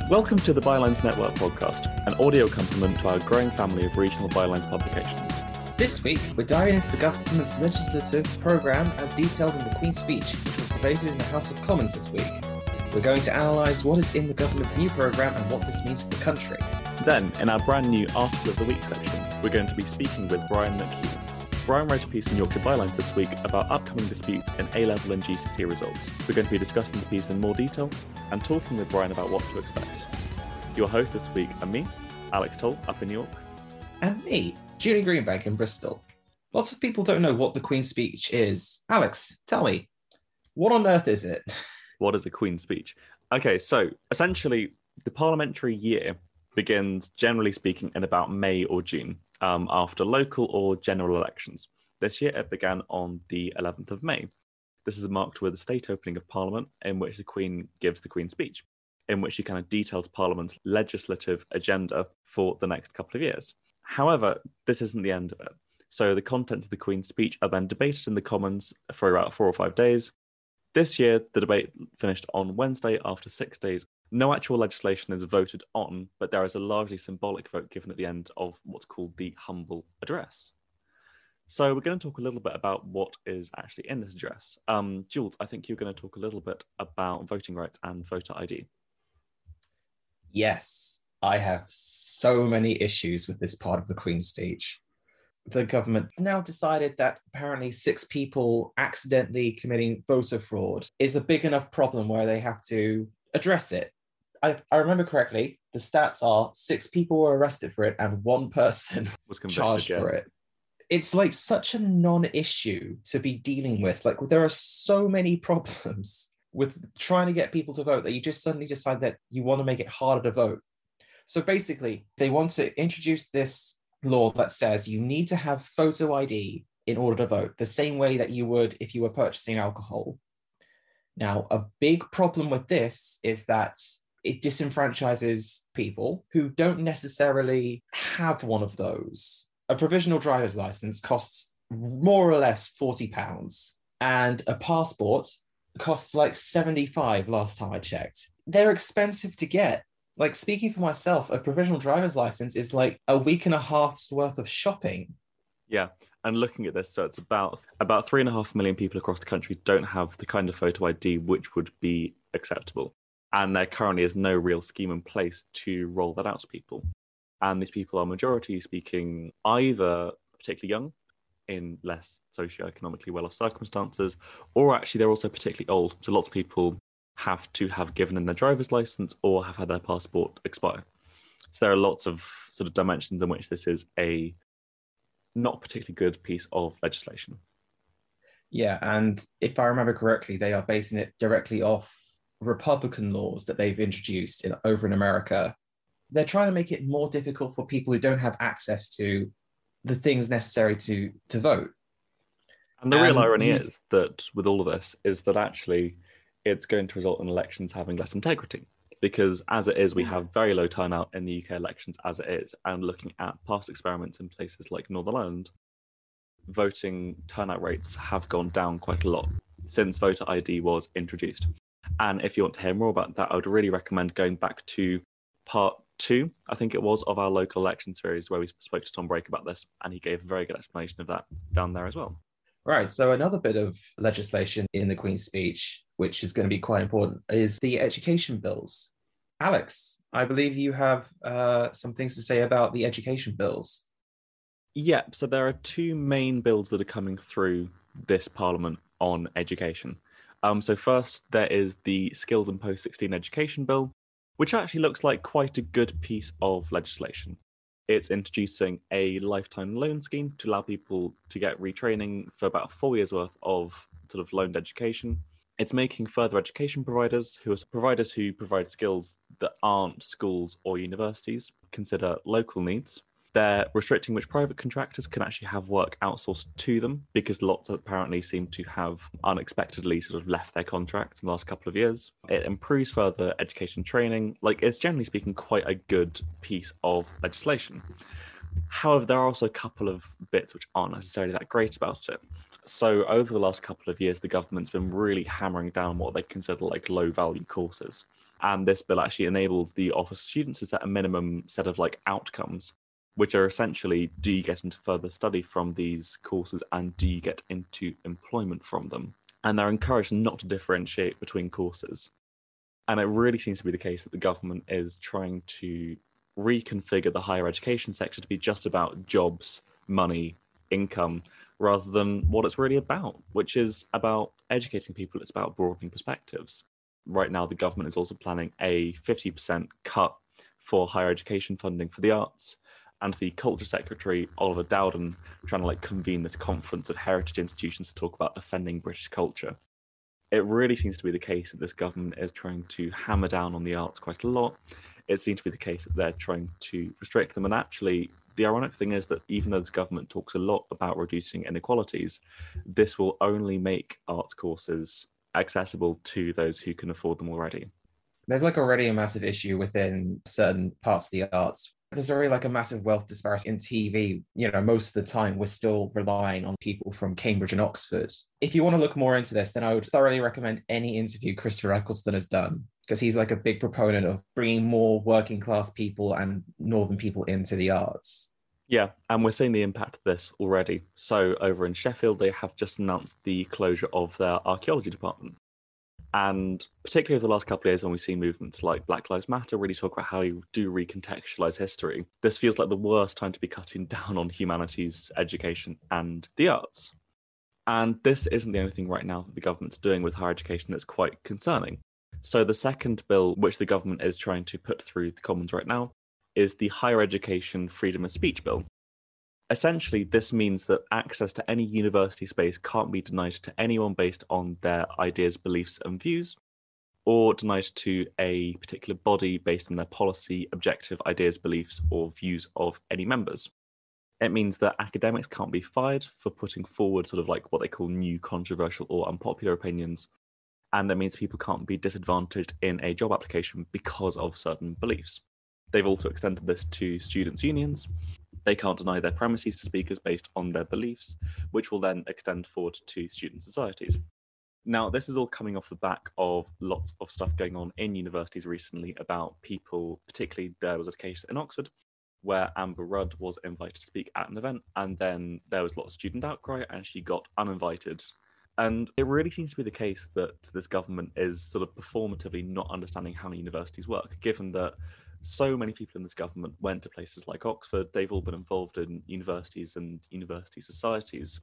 Welcome to the Bylines Network podcast, an audio complement to our growing family of regional Bylines publications. This week, we're diving into the government's legislative programme as detailed in the Queen's Speech, which was debated in the House of Commons this week. We're going to analyse what is in the government's new programme and what this means for the country. Then, in our brand new Article of the Week section, we're going to be speaking with Brian McHugh. Brian wrote a piece in Yorkshire Bylines this week about upcoming disputes in A-level and GCSE results. We're going to be discussing the piece in more detail and talking with Brian about what to expect. Your hosts this week are me, Alex Toll, up in New York. And me, Julie Greenbank in Bristol. Lots of people don't know what the Queen's Speech is. Alex, tell me, what on earth is it? What is a Queen's Speech? Okay, so essentially, the parliamentary year begins, generally speaking, in about May or June, after local or general elections. This year, it began on the 11th of May. This is marked with a state opening of Parliament, in which the Queen gives the Queen's Speech, in which she kind of details Parliament's legislative agenda for the next couple of years. However, this isn't the end of it. So the contents of the Queen's Speech are then debated in the Commons for about 4 or 5 days. This year, the debate finished on Wednesday after 6 days. No actual legislation is voted on, but there is a largely symbolic vote given at the end of what's called the humble address. So we're going to talk a little bit about what is actually in this address. Jules, I think you're going to talk a little bit about voting rights and voter ID. Yes, I have so many issues with this part of the Queen's Speech. The government now decided that apparently 6 people accidentally committing voter fraud is a big enough problem where they have to address it. I remember correctly, the stats are 6 people were arrested for it and 1 person Was convicted, charged for it. It's like such a non-issue to be dealing with. Like, there are so many problems with trying to get people to vote that you just suddenly decide that you want to make it harder to vote. So basically, they want to introduce this law that says you need to have photo ID in order to vote, the same way that you would if you were purchasing alcohol. Now, a big problem with this is that it disenfranchises people who don't necessarily have one of those. A provisional driver's license costs more or less £40, and a passport costs like 75 last time I checked. They're expensive to get. Like, speaking for myself, a provisional driver's license is like a week and a half's worth of shopping. Yeah, and looking at this, so it's about 3.5 million people across the country don't have the kind of photo ID which would be acceptable. And there currently is no real scheme in place to roll that out to people. And these people are majority speaking either particularly young, in less socioeconomically well-off circumstances, or actually they're also particularly old. So lots of people have to have given in their driver's license or have had their passport expire. So there are lots of sort of dimensions in which this is a not particularly good piece of legislation. Yeah, and if I remember correctly, they are basing it directly off Republican laws that they've introduced over in America. They're trying to make it more difficult for people who don't have access to the things necessary to vote. And the real irony is that with all of this is that actually it's going to result in elections having less integrity, because as it is, we have very low turnout in the UK elections as it is. And looking at past experiments in places like Northern Ireland, voting turnout rates have gone down quite a lot since voter ID was introduced. And if you want to hear more about that, I would really recommend going back to part 2, I think it was, of our local election series, where we spoke to Tom Brake about this, and he gave a very good explanation of that down there as well. Right, so another bit of legislation in the Queen's Speech, which is going to be quite important, is the education bills. Alex, I believe you have some things to say about the education bills. Yeah, so there are 2 main bills that are coming through this Parliament on education. So first, there is the Skills and Post-16 Education Bill, which actually looks like quite a good piece of legislation. It's introducing a lifetime loan scheme to allow people to get retraining for about 4 years worth of sort of loaned education. It's making further education providers who provide skills that aren't schools or universities consider local needs. They're restricting which private contractors can actually have work outsourced to them, because lots apparently seem to have unexpectedly sort of left their contracts in the last couple of years. It improves further education training. Like, it's generally speaking quite a good piece of legislation. However, there are also a couple of bits which aren't necessarily that great about it. So over the last couple of years, the government's been really hammering down what they consider like low value courses. And this bill actually enables the Office of Students to set a minimum set of outcomes, which are essentially, do you get into further study from these courses and do you get into employment from them? And they're encouraged not to differentiate between courses. And it really seems to be the case that the government is trying to reconfigure the higher education sector to be just about jobs, money, income, rather than what it's really about, which is about educating people. It's about broadening perspectives. Right now, the government is also planning a 50% cut for higher education funding for the arts, and the Culture Secretary, Oliver Dowden, trying to convene this conference of heritage institutions to talk about defending British culture. It really seems to be the case that this government is trying to hammer down on the arts quite a lot. It seems to be the case that they're trying to restrict them. And actually, the ironic thing is that even though this government talks a lot about reducing inequalities, this will only make arts courses accessible to those who can afford them already. There's already a massive issue within certain parts of the arts. There's already a massive wealth disparity in TV. Most of the time we're still relying on people from Cambridge and Oxford. If you want to look more into this, then I would thoroughly recommend any interview Christopher Eccleston has done, because he's a big proponent of bringing more working class people and northern people into the arts. Yeah, and we're seeing the impact of this already. So over in Sheffield, they have just announced the closure of their archaeology department. And particularly over the last couple of years, when we see movements like Black Lives Matter really talk about how you do recontextualize history, this feels like the worst time to be cutting down on humanities, education, and the arts. And this isn't the only thing right now that the government's doing with higher education that's quite concerning. So the second bill, which the government is trying to put through the Commons right now, is the Higher Education Freedom of Speech Bill. Essentially, this means that access to any university space can't be denied to anyone based on their ideas, beliefs, and views, or denied to a particular body based on their policy, objective, ideas, beliefs, or views of any members. It means that academics can't be fired for putting forward what they call new, controversial, or unpopular opinions, and it means people can't be disadvantaged in a job application because of certain beliefs. They've also extended this to students' unions. They can't deny their premises to speakers based on their beliefs, which will then extend forward to student societies. Now, this is all coming off the back of lots of stuff going on in universities recently about people, particularly there was a case in Oxford where Amber Rudd was invited to speak at an event, and then there was a lot of student outcry and she got uninvited. And it really seems to be the case that this government is performatively not understanding how universities work, given that so many people in this government went to places like Oxford. They've all been involved in universities and university societies.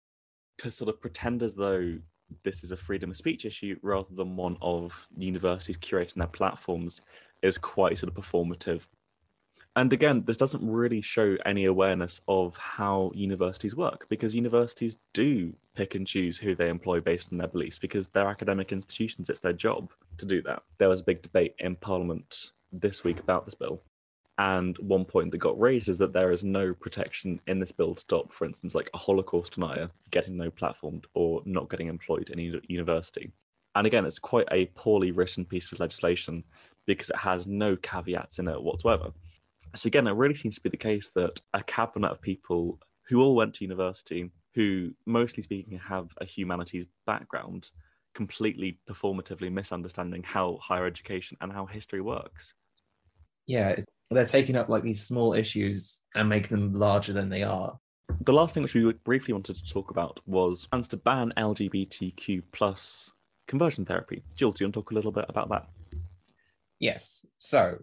To pretend as though this is a freedom of speech issue rather than one of universities curating their platforms is quite performative. And again, this doesn't really show any awareness of how universities work, because universities do pick and choose who they employ based on their beliefs, because they're academic institutions. It's their job to do that. There was a big debate in Parliament this week about this bill. And one point that got raised is that there is no protection in this bill to stop, for instance, a Holocaust denier getting no platform or not getting employed in a university. And again, it's quite a poorly written piece of legislation because it has no caveats in it whatsoever. So again, it really seems to be the case that a cabinet of people who all went to university, who mostly speaking have a humanities background, completely performatively misunderstanding how higher education and how history works. Yeah, they're taking up these small issues and making them larger than they are. The last thing which we briefly wanted to talk about was plans to ban LGBTQ plus conversion therapy. Jules, do you want to talk a little bit about that? Yes. So,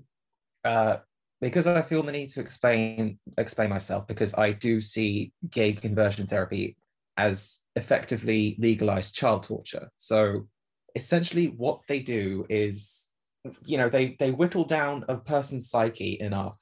because I feel the need to explain myself, because I do see gay conversion therapy as effectively legalized child torture. So essentially what they do is, they whittle down a person's psyche enough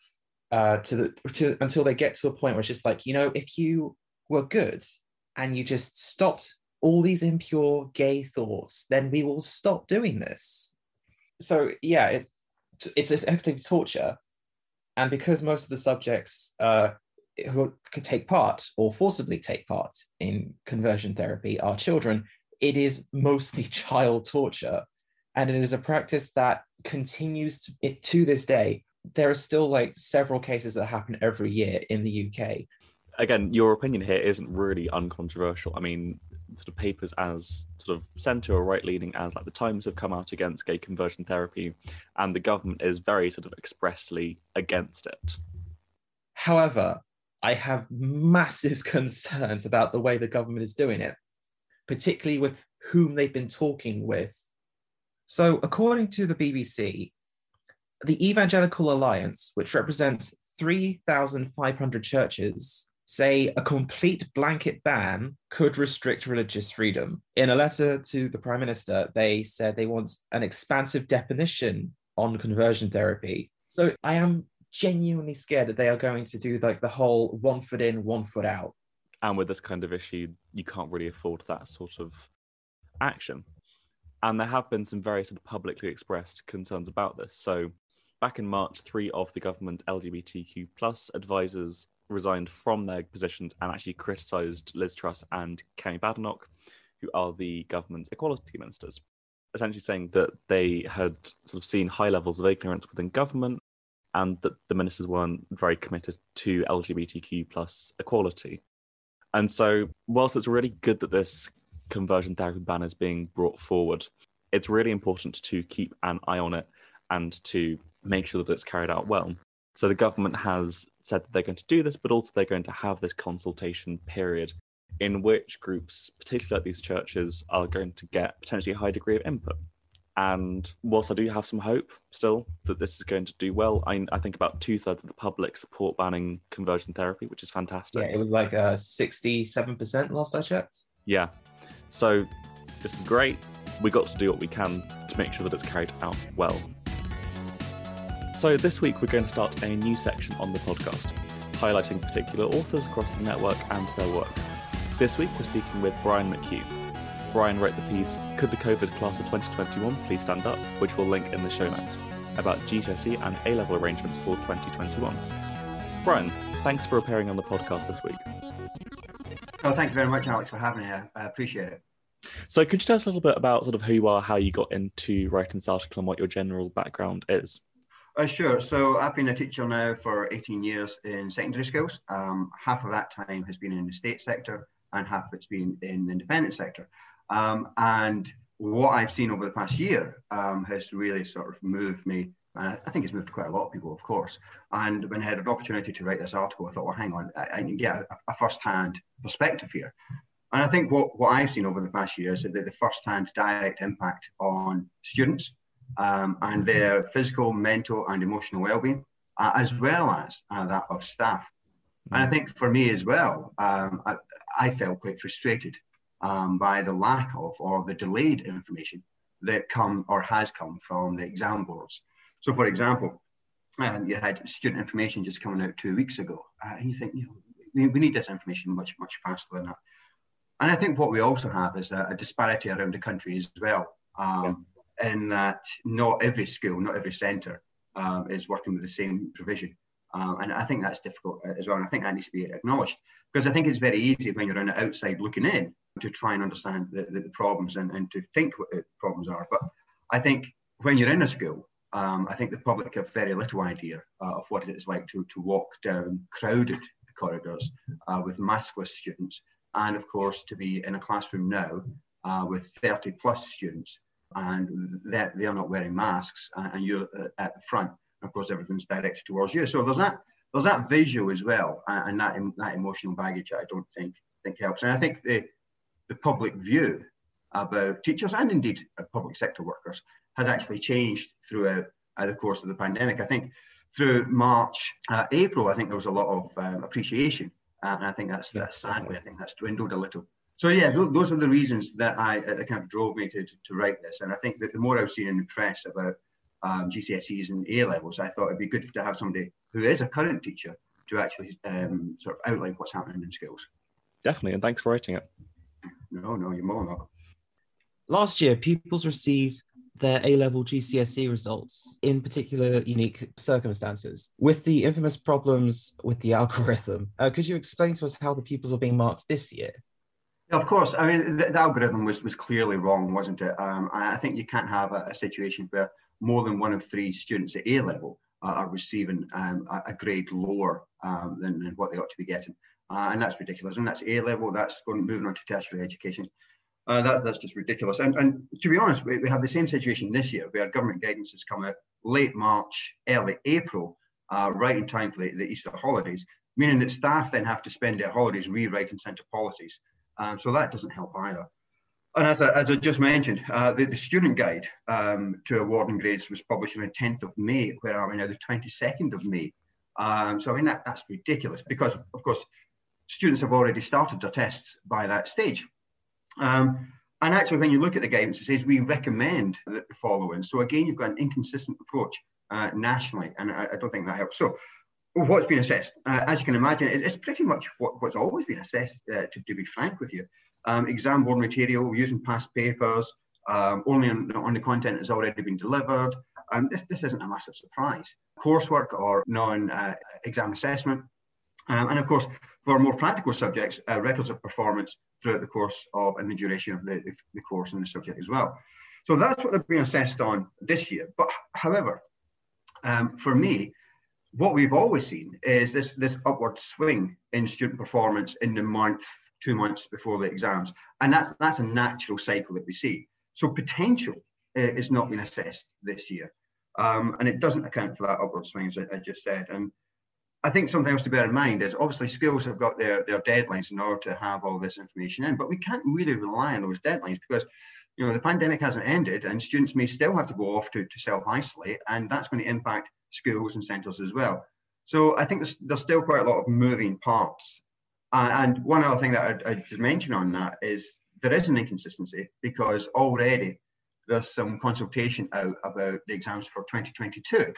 until they get to a point where it's just if you were good and you just stopped all these impure gay thoughts, then we will stop doing this. So yeah, it's effective torture. And because most of the subjects who could take part or forcibly take part in conversion therapy are children, it is mostly child torture. And it is a practice that continues to this day. There are still several cases that happen every year in the UK. Again, your opinion here isn't really uncontroversial. I mean, sort of papers as sort of centre or right-leaning, as like the Times have come out against gay conversion therapy, and the government is very sort of expressly against it. However, I have massive concerns about the way the government is doing it, particularly with whom they've been talking with. So, according to the BBC, the Evangelical Alliance, which represents 3,500 churches, say a complete blanket ban could restrict religious freedom. In a letter to the Prime Minister, they said they want an expansive definition on conversion therapy. So I am genuinely scared that they are going to do like the whole 1 foot in, 1 foot out. And with this kind of issue, you can't really afford that sort of action. And there have been some very sort of publicly expressed concerns about this. So back in March, 3 of the government LGBTQ plus advisors resigned from their positions and actually criticised Liz Truss and Kemi Badenoch, who are the government equality ministers, essentially saying that they had sort of seen high levels of ignorance within government and that the ministers weren't very committed to LGBTQ plus equality. And so whilst it's really good that this conversion therapy ban is being brought forward, it's really important to keep an eye on it and to make sure that it's carried out well. So the government has said that they're going to do this, but also they're going to have this consultation period in which groups, particularly like these churches, are going to get potentially a high degree of input. And whilst I do have some hope still that this is going to do well, I think about 2/3 of the public support banning conversion therapy, which is fantastic. Yeah, it was like 67% last I checked. Yeah. So this is great. We got to do what we can to make sure that it's carried out well. So this week we're going to start a new section on the podcast, highlighting particular authors across the network and their work. This week we're speaking with Brian McHugh. Brian wrote the piece, Could the COVID Class of 2021 Please Stand Up?, which we'll link in the show notes, about GCSE and A-level arrangements for 2021. Brian, thanks for appearing on the podcast this week. Oh, thank you very much, Alex, for having me. I appreciate it. So could you tell us a little bit about sort of who you are, how you got into writing this article, and what your general background is? Sure. So I've been a teacher now for 18 years in secondary schools. Half of that time has been in the state sector and half of it's been in the independent sector. And what I've seen over the past year has really sort of moved me. I think it's moved quite a lot of people, of course. And when I had an opportunity to write this article, I thought, well, hang on, I can get a first-hand perspective here. And I think what I've seen over the past year is that the first-hand direct impact on students and their physical, mental and emotional well-being, as well as that of staff. And I think for me as well, I felt quite frustrated by the lack of or the delayed information that has come from the exam boards. So for example, you had student information just coming out 2 weeks ago, and you think, we need this information much, much faster than that. And I think what we also have is a disparity around the country as well. In that not every school, not every centre is working with the same provision. And I think that's difficult as well. And I think that needs to be acknowledged, because I think it's very easy when you're on the outside looking in to try and understand the problems and to think what the problems are. But I think when you're in a school, I think the public have very little idea of what it is like to walk down crowded corridors with maskless students. And of course, to be in a classroom now with 30 plus students, and they are not wearing masks, and you're at the front. Of course, everything's directed towards you. So there's that visual as well, and that emotional baggage I don't think helps. And I think the public view about teachers and indeed public sector workers has actually changed throughout the course of the pandemic. I think through March, April, I think there was a lot of appreciation, and I think that's sadly, I think that's dwindled a little. So yeah, those are the reasons that kind of drove me to write this. And I think that the more I've seen in the press about GCSEs and A levels, I thought it'd be good to have somebody who is a current teacher to actually sort of outline what's happening in schools. Definitely, and thanks for writing it. No, you're more than welcome. Last year, pupils received their A-level GCSE results in particular unique circumstances. With the infamous problems with the algorithm, could you explain to us how the pupils are being marked this year? Of course. I mean, the algorithm was clearly wrong, wasn't it? I think you can't have a situation where more than 1 of 3 students at A level are receiving a grade lower than what they ought to be getting. And that's ridiculous. And that's A-level, that's moving on to tertiary education. That's just ridiculous. And to be honest, we have the same situation this year where government guidance has come out late March, early April, right in time for the Easter holidays, meaning that staff then have to spend their holidays rewriting centre policies. So that doesn't help either. And as I just mentioned, the student guide to awarding grades was published on the 10th of May, where are we now, the 22nd of May. So I mean, that's ridiculous because, of course, students have already started their tests by that stage. And actually, when you look at the guidance, it says we recommend the following. So again, you've got an inconsistent approach nationally, and I don't think that helps. So what's been assessed? As you can imagine, it's pretty much what's always been assessed, to be frank with you. Exam board material, using past papers, only on the content that's already been delivered. This isn't a massive surprise. Coursework or non-exam assessment. And of course, for more practical subjects, records of performance throughout the course of and the duration of the course and the subject as well. So that's what they've been assessed on this year. But however, for me, what we've always seen is this upward swing in student performance in the month, 2 months before the exams. And that's a natural cycle that we see. So potential is not being assessed this year. And it doesn't account for that upward swing, as I just said. And I think something else to bear in mind is obviously schools have got their deadlines in order to have all this information in, but we can't really rely on those deadlines because, you know, the pandemic hasn't ended and students may still have to go off to self-isolate, and that's going to impact schools and centres as well. So I think there's still quite a lot of moving parts. And one other thing that I just mentioned on that is there is an inconsistency because already there's some consultation out about the exams for 2022.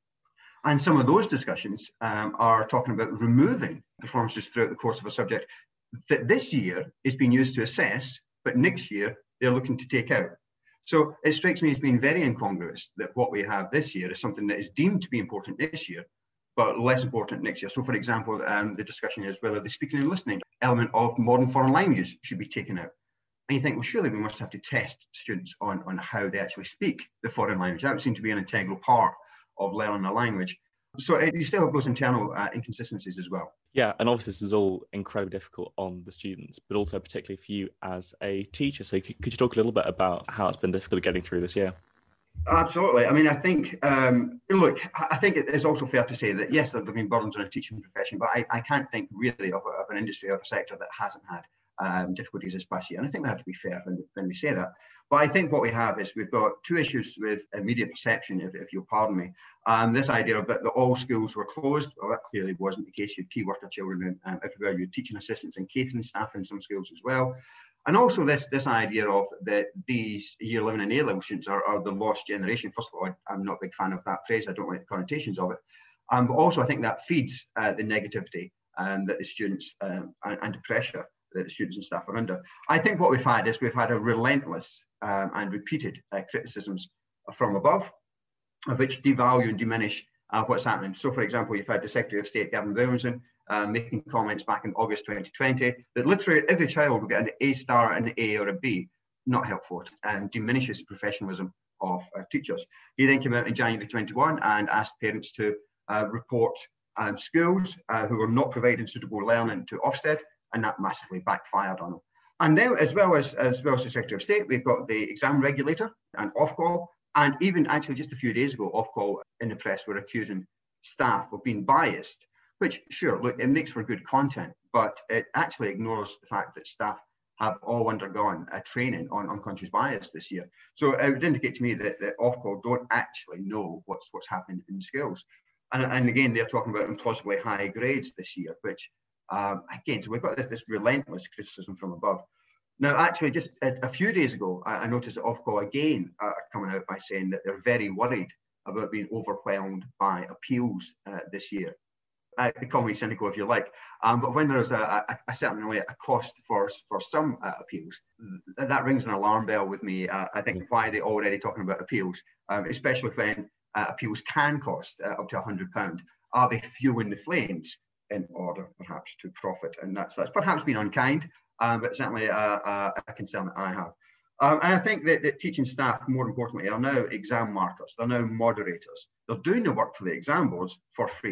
And some of those discussions are talking about removing performances throughout the course of a subject that this year is being used to assess, but next year they're looking to take out. So it strikes me as being very incongruous that what we have this year is something that is deemed to be important this year, but less important next year. So for example, the discussion is whether the speaking and listening element of modern foreign languages should be taken out. And you think, well, surely we must have to test students on how they actually speak the foreign language. That would seem to be an integral part of learning a language. So you still have those internal inconsistencies as well. Yeah, and obviously this is all incredibly difficult on the students, but also particularly for you as a teacher. So could you talk a little bit about how it's been difficult getting through this year? Absolutely. I mean, I think, look, I think it is also fair to say that, yes, there have been burdens on a teaching profession, but I can't think really of an industry or a sector that hasn't had difficulties this past year. And I think we have to be fair when we say that. But I think what we have is we've got two issues with media perception, if you'll pardon me. This idea of that all schools were closed, well, that clearly wasn't the case. You had key worker children everywhere. You had teaching assistants and catering staff in some schools as well. And also this idea of that these year 11 and A-level students are the lost generation. First of all, I'm not a big fan of that phrase. I don't like the connotations of it. But also I think that feeds the negativity that the students and the pressure that the students and staff are under. I think what we've had is we've had a relentless and repeated criticisms from above, which devalue and diminish what's happening. So, for example, you've had the Secretary of State, Gavin Williamson, making comments back in August 2020 that literally every child will get an A star, an A or a B. Not helpful, and diminishes the professionalism of teachers. He then came out in January 21 and asked parents to report schools who were not providing suitable learning to Ofsted, and that massively backfired on them. And then, as well as the Secretary of State, we've got the exam regulator and Ofqual, and even actually just a few days ago, Ofqual in the press were accusing staff of being biased, which, sure, look, it makes for good content, but it actually ignores the fact that staff have all undergone a training on unconscious bias this year. So it would indicate to me that Ofqual don't actually know what's happening in schools. And again, they're talking about implausibly high grades this year, which again, so we've got this relentless criticism from above. Now, actually, just a few days ago, I noticed that Ofqual again are coming out by saying that they're very worried about being overwhelmed by appeals this year. They call me cynical if you like, but when there's certainly a cost for some appeals, that rings an alarm bell with me. I think why they're already talking about appeals, especially when appeals can cost up to £100. Are they fueling the flames in order perhaps to profit? And that's perhaps been unkind, but certainly a concern that I have. And I think that teaching staff, more importantly, are now exam markers. They're now moderators. They're doing the work for the exam boards for free.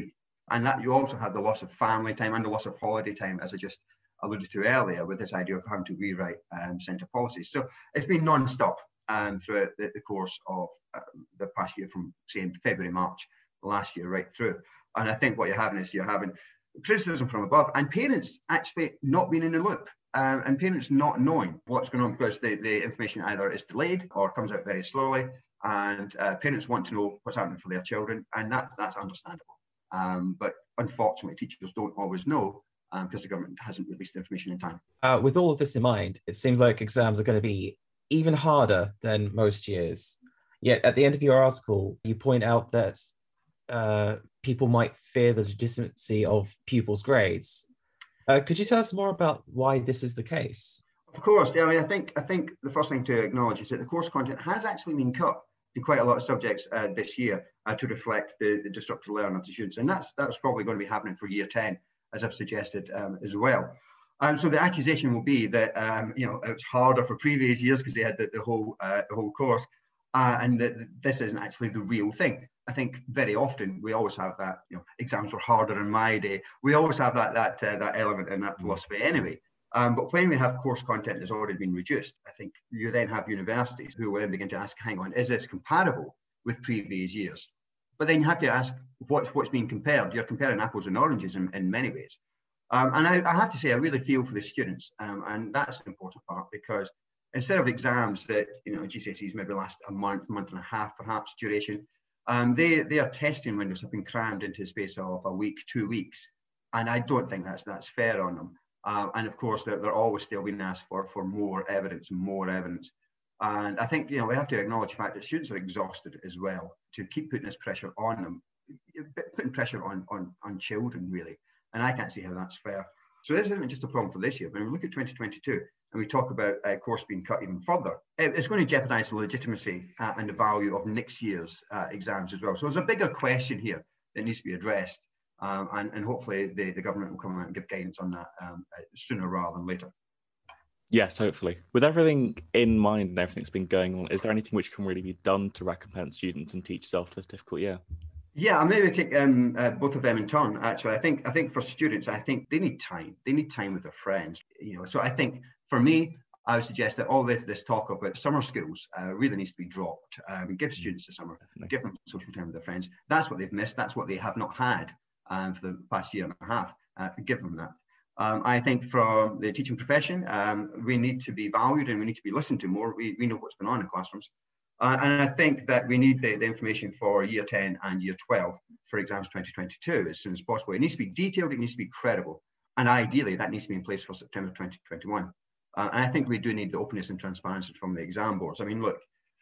And that you also have the loss of family time and the loss of holiday time, as I just alluded to earlier, with this idea of having to rewrite centre policies. So it's been non-stop throughout the course of the past year, from say February, March last year right through. And I think what you're having is criticism from above, and parents actually not being in the loop, and parents not knowing what's going on, because the information either is delayed or comes out very slowly, and parents want to know what's happening for their children, and that's understandable. But unfortunately, teachers don't always know because the government hasn't released the information in time. With all of this in mind, it seems like exams are going to be even harder than most years. Yet at the end of your article, you point out that people might fear the legitimacy of pupils' grades. Could you tell us more about why this is the case? Of course. Yeah, I mean, I think the first thing to acknowledge is that the course content has actually been cut in quite a lot of subjects this year to reflect the disrupted learning of the students, and that's probably going to be happening for year 10, as I've suggested as well. So the accusation will be that it's harder for previous years because they had the whole course, and that this isn't actually the real thing. I think very often we always have that, exams were harder in my day. We always have that element in that philosophy anyway. But when we have course content that's already been reduced, I think you then have universities who will then begin to ask, hang on, is this comparable with previous years? But then you have to ask what's being compared. You're comparing apples and oranges in many ways. And I have to say, I really feel for the students. And that's the important part, because instead of exams that, GCSEs maybe last a month and a half, perhaps duration, their testing windows have been crammed into the space of a week, 2 weeks. And I don't think that's fair on them. And of course, they're always still being asked for more evidence and more evidence. And I think, we have to acknowledge the fact that students are exhausted as well to keep putting this pressure on them, putting pressure on children, really. And I can't see how that's fair. So this isn't just a problem for this year. When we look at 2022 and we talk about a course being cut even further, it's going to jeopardize the legitimacy and the value of next year's exams as well. So there's a bigger question here that needs to be addressed. And hopefully the government will come out and give guidance on that sooner rather than later. Yes, hopefully. With everything in mind and everything that's been going on, is there anything which can really be done to recompense students and teachers after this difficult year? Yeah, I'll maybe take both of them in turn, actually. I think for students, I think they need time. They need time with their friends. So I think for me, I would suggest that all this talk about summer schools really needs to be dropped. Give students the summer, give them social time with their friends. That's what they've missed. That's what they have not had for the past year and a half. Give them that. I think from the teaching profession, we need to be valued and we need to be listened to more. We know what's going on in classrooms. And I think that we need the information for year 10 and year 12 for exams 2022 as soon as possible. It needs to be detailed, it needs to be credible. And ideally, that needs to be in place for September 2021. And I think we do need the openness and transparency from the exam boards. I mean, look,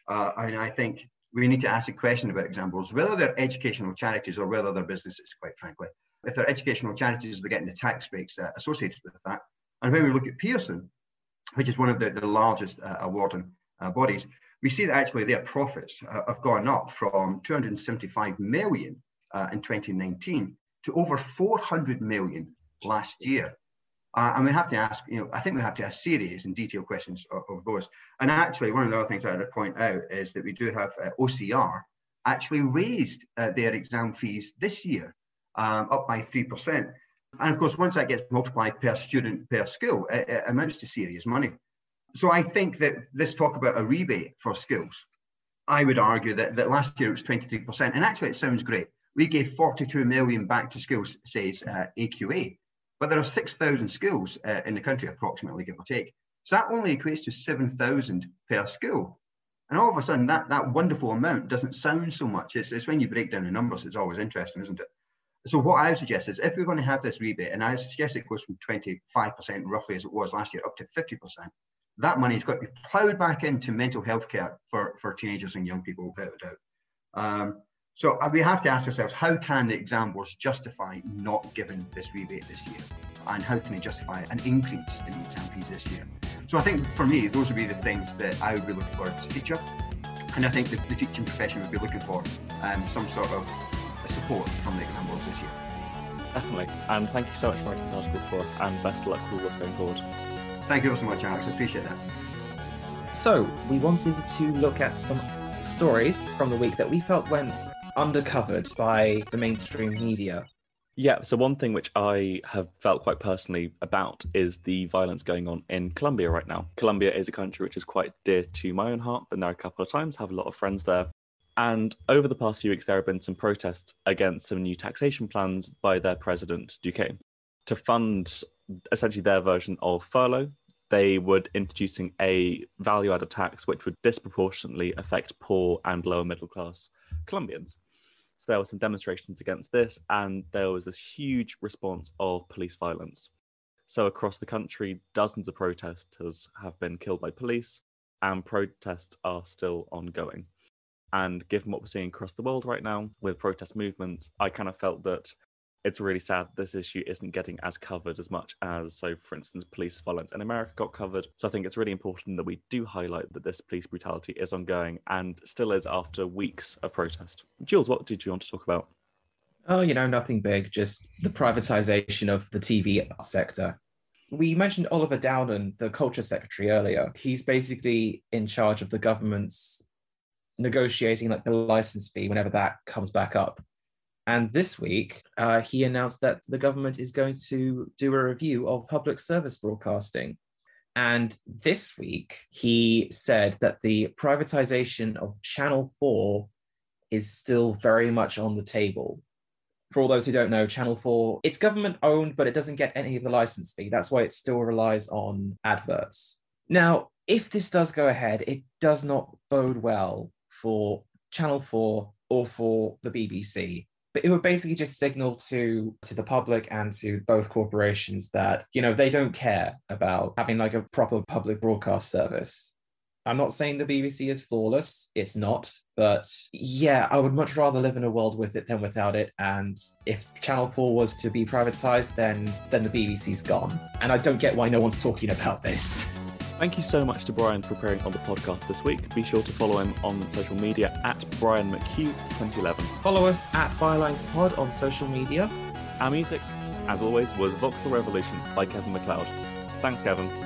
I think we need to ask a question about exam boards, whether they're educational charities or whether they're businesses, quite frankly. If they're educational charities, they're getting the tax breaks associated with that. And when we look at Pearson, which is one of the largest awarding bodies, we see that actually their profits have gone up from 275 million in 2019 to over 400 million last year. And we have to ask, I think we have to ask serious and detailed questions of those. And actually, one of the other things I would point out is that we do have OCR actually raised their exam fees this year, up by 3%. And of course, once that gets multiplied per student, per school, it amounts to serious money. So I think that this talk about a rebate for schools, I would argue that last year it was 23%. And actually, it sounds great. We gave 42 million back to schools, says AQA. But there are 6,000 schools in the country, approximately, give or take. So that only equates to 7,000 per school. And all of a sudden, that wonderful amount doesn't sound so much. It's when you break down the numbers, it's always interesting, isn't it? So what I would suggest is if we're going to have this rebate, and I suggest it goes from 25% roughly as it was last year up to 50%, that money has got to be ploughed back into mental health care for teenagers and young people, without a doubt. So we have to ask ourselves, how can the exam boards justify not giving this rebate this year? And how can they justify an increase in the exam fees this year? So I think for me, those would be the things that I would be looking for as a teacher. And I think the teaching profession would be looking for some sort of support from the exam boards this year. Definitely. And thank you so much for writing this article for us, and best of luck with what's going forward. Thank you so much, Alex. I appreciate that. So we wanted to look at some stories from the week that we felt went undercovered by the mainstream media. Yeah, so one thing which I have felt quite personally about is the violence going on in Colombia right now. Colombia is a country which is quite dear to my own heart. Been there a couple of times, have a lot of friends there. And over the past few weeks, there have been some protests against some new taxation plans by their president, Duque, to fund essentially their version of furlough. They were introducing a value-added tax which would disproportionately affect poor and lower middle class Colombians. So there were some demonstrations against this, and there was this huge response of police violence. So across the country, dozens of protesters have been killed by police, and protests are still ongoing. And given what we're seeing across the world right now with protest movements, I kind of felt that it's really sad this issue isn't getting as covered as much as, so for instance, police violence in America got covered. So I think it's really important that we do highlight that this police brutality is ongoing and still is after weeks of protest. Jules, what did you want to talk about? Oh, nothing big, just the privatization of the TV sector. We mentioned Oliver Dowden, the culture secretary, earlier. He's basically in charge of the government's negotiating like the license fee whenever that comes back up. And this week, he announced that the government is going to do a review of public service broadcasting. And this week, he said that the privatization of Channel 4 is still very much on the table. For all those who don't know, Channel 4, it's government owned, but it doesn't get any of the license fee. That's why it still relies on adverts. Now, if this does go ahead, it does not bode well for Channel 4 or for the BBC. But it would basically just signal to the public and to both corporations that, they don't care about having like a proper public broadcast service. I'm not saying the BBC is flawless. It's not. But yeah, I would much rather live in a world with it than without it. And if Channel 4 was to be privatized, then the BBC's gone. And I don't get why no one's talking about this. Thank you so much to Brian for appearing on the podcast this week. Be sure to follow him on social media at Brian McHugh 2011. Follow us at Bylines Pod on social media. Our music, as always, was Voxel Revolution by Kevin MacLeod. Thanks, Kevin.